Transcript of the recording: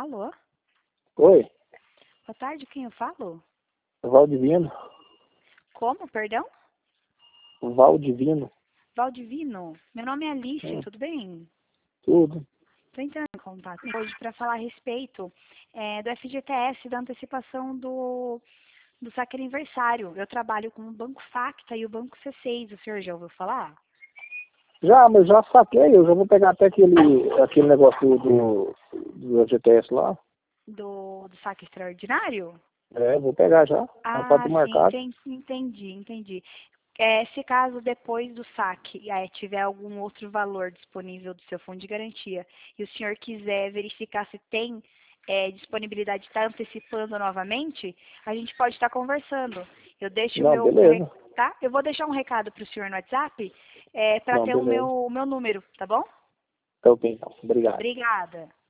Alô? Oi, Boa tarde, quem eu falo? Valdivino. Como, perdão? Valdivino. Valdivino. Meu nome é Alice, É, tudo bem? tudo. Estou entrando em contato hoje para falar a respeito do FGTS, da antecipação do saque aniversário. Eu trabalho com o Banco Facta e o Banco C6, o senhor já ouviu falar? Já, mas já saquei, eu já vou pegar até aquele negócio do GTS lá. Do saque extraordinário? É, vou pegar já. Já tá Ah, tudo sim, marcado. entendi. Se caso depois do saque tiver algum outro valor disponível do seu fundo de garantia e o senhor quiser verificar se tem disponibilidade de estar antecipando novamente, a gente pode estar conversando. Eu deixo Não, beleza. tá? Eu vou deixar um recado para o senhor no WhatsApp para Não, ter beleza. o meu número, tá bom? Então, ok, então. Obrigado. Obrigada.